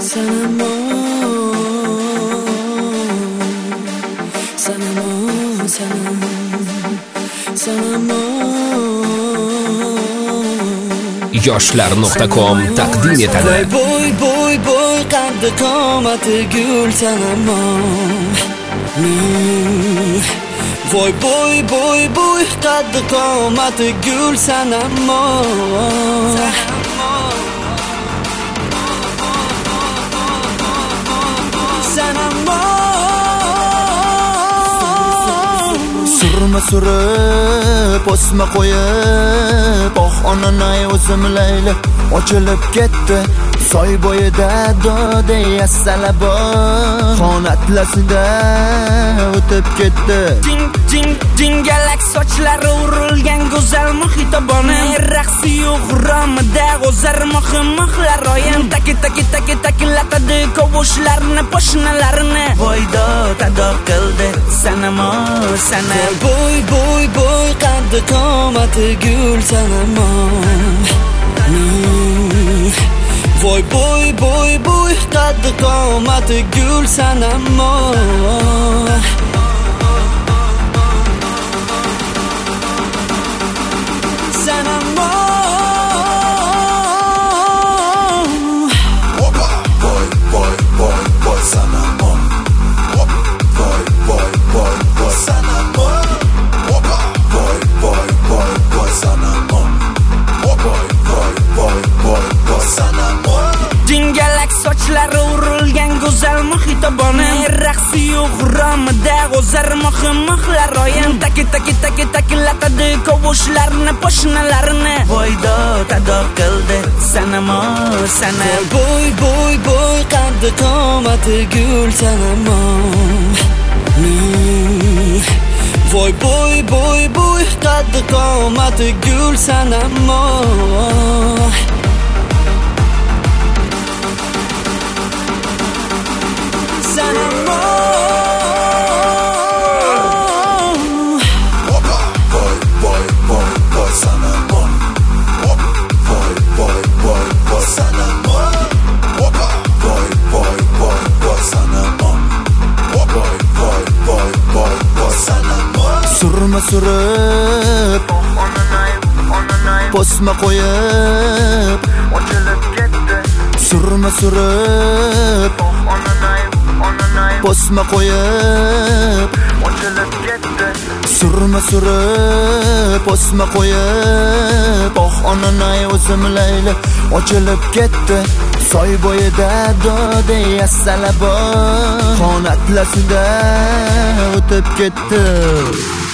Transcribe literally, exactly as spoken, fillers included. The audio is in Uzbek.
Sanamon, sanamon, sanamon. yoshlar nuqta com taqdim etadi. Boy boy boy qaddi qomati gul sanamon. Voy boy boy boy qaddi qomati gul sanamon. Surma surib, osma qo'yib, oh onanay o'zim layli ochilib ketdi. Soy bo'yida dode yasalabo xonatlasida o'tib ketdi. Ding ding dingalak sochlari urilgan go'zal muhitabona raqsi yo'q ramida o'zar muhimlar royan taki taki taki takilatadi kovushlarni po'shnalarini voydo tado qildi sanamo sana boy boy boy qaddi qomati gul sanamon. Voy boy boy boy qaddi qomati gul sanamon. Sanamon. Opa, boy boy boy boy sanamon. Opa, boy boy boy boy sanamon. Opa, boy boy boy boy sanamon. Opa, boy boy boy boy sanamon. Dingalak sochlari urilgan go'zal muhitabona raqsi yo'q ramida o'zar muhimlar royan taki taki taki takilatadi kovushlarni po'shnalarini voydo tado qildi sanamo sana boy boy boy qaddi qomati gul sanamon. Voy boy boy boy qaddi qomati gul sanamon. Sanamon. Opa, boy boy boy boy sanamon. Opa, boy boy boy boy sanamon. Opa, boy boy boy boy sanamon. Opa, boy boy boy boy sanamon. Surma surib, onanay onanay posma qo'yib ochilib ketdi. Surma surib, onanay onanay posma qo'yib ochilib ketdi. Surma surib, posma qo'yib, oh onanay o'zim layli ochilib ketdi. Soy bo'yida dode yasalabo xonatlasida o'tib ketdi.